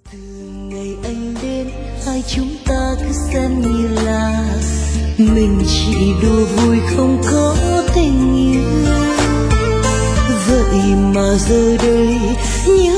Từ ngày anh đến, hai chúng ta cứ xem như là mình chỉ đùa vui không có tình yêu. Vậy mà giờ đây